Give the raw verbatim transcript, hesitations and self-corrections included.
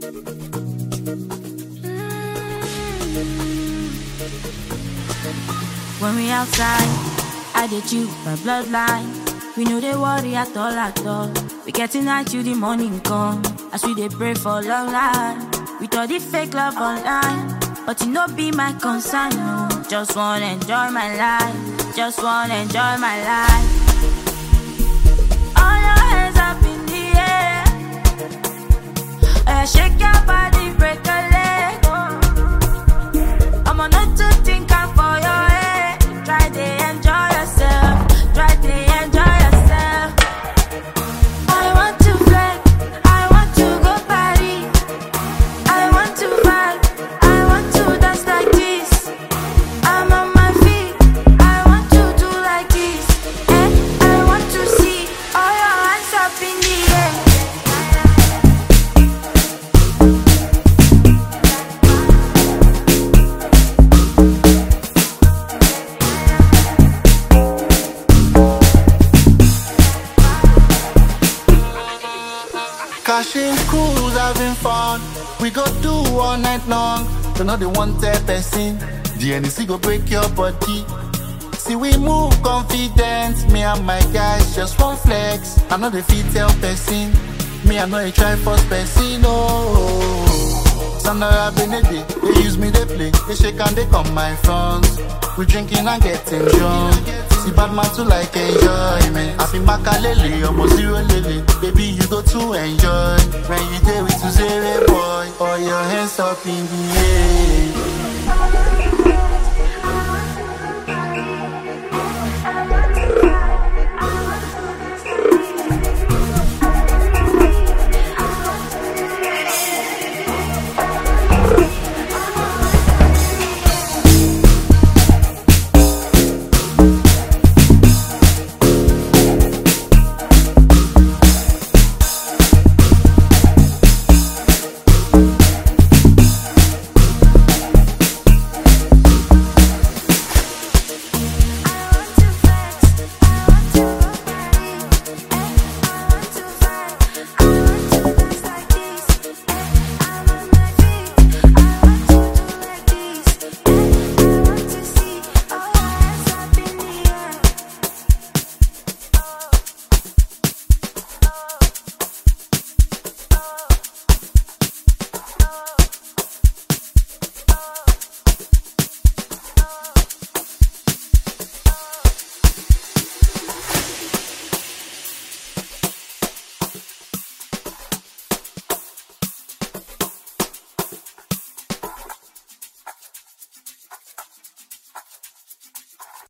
When we outside, I did you my bloodline. We know they worry at all at all. We getting high till the morning come. As we they pray for long life. We thought the fake love online, but it no be my concern. No. Just wanna enjoy my life. Just wanna enjoy my life. All your hands up in the air. Uh, shake your body, break a leg. I'm on not to think I'm for your head. Try to enjoy yourself. Try to enjoy yourself. I want to flex. I want to go party. I want to vibe. I want to dance like this. I'm on my feet. I want to do like this. And I want to see all your hands up in the air. Cashing cruise, having fun. We go do all night long. You know they want a person. The N E C go break your body. See we move confident. Me and my guys just one flex. I know they fit tell person. Me I know they try first person. Oh, Sandra Benedict, they use me they play. They shake and they come my front. We drinking and getting drunk. See bad man too like enjoyment. I be Makalele, almost zero lily. Baby, you go to enjoy. When you day with to zero boy, all your hands up in the air.